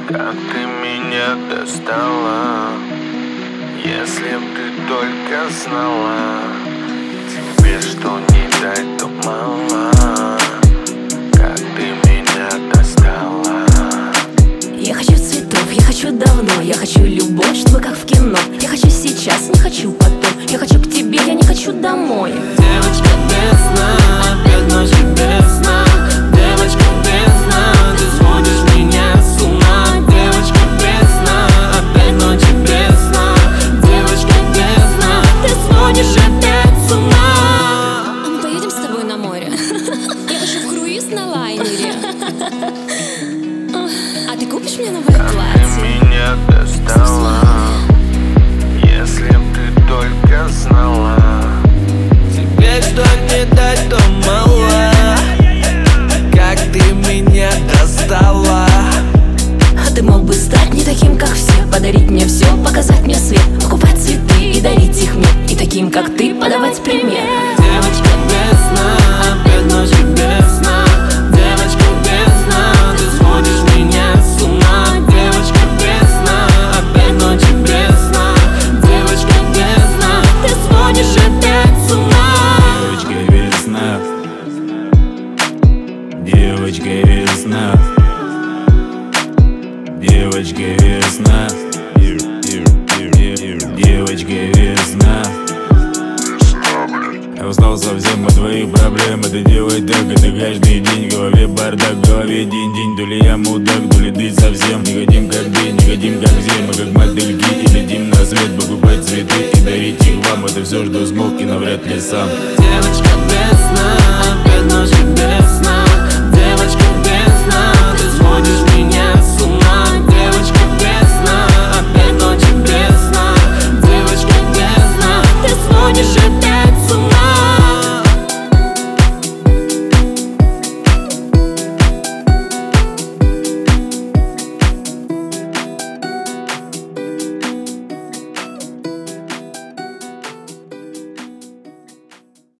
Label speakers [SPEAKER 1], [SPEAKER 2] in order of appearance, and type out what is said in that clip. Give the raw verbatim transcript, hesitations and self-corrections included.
[SPEAKER 1] Как ты меня достала, если б ты только знала. Тебе что не дать, то мало. Как ты меня достала.
[SPEAKER 2] Я хочу цветов, я хочу давно. Я хочу любовь, чтобы как в кино. Я хочу сейчас, не хочу потом. Я хочу к тебе, я не хочу домой.
[SPEAKER 3] Девочка без сна, опять ночи без сна. Девочка без сна, ты сводишь меня с ума. Девочка без сна, опять ночи без сна. Девочка без сна, ты сводишь опять с ума.
[SPEAKER 2] А мы поедем с тобой на море? Я хочу в круиз на лайнере. А ты купишь мне новое
[SPEAKER 1] Как
[SPEAKER 2] платье?
[SPEAKER 1] ты меня достала, если б ты только знала.
[SPEAKER 3] Тебе что не дать, то мало. Как ты меня достала.
[SPEAKER 2] А ты мог бы стать не таким, как все. Подарить мне все, показать мне свет. Покупать цветы и дарить их мне. И таким, как ты, подавать пример.
[SPEAKER 3] Девочка без сна, опять ночи без сна. Девочка без сна, ты сводишь меня с ума. Девочка без сна, опять ночи без сна. Девочка без сна, ты сводишь опять с ума.
[SPEAKER 4] Девочка весна, девочка весна, девочка весна, девочка весна. Я устал совсем от твоих проблем. Это делать так, это каждый день. В голове бардак, в голове день-день. То ли я мудак, то ли ты совсем. Не хотим как ты, не хотим как все. Мы как модельки и летим на свет. Покупать цветы и дарить их вам. Это все, что смог и навряд ли сам.
[SPEAKER 3] Девочка без сна, опять ночи без сна.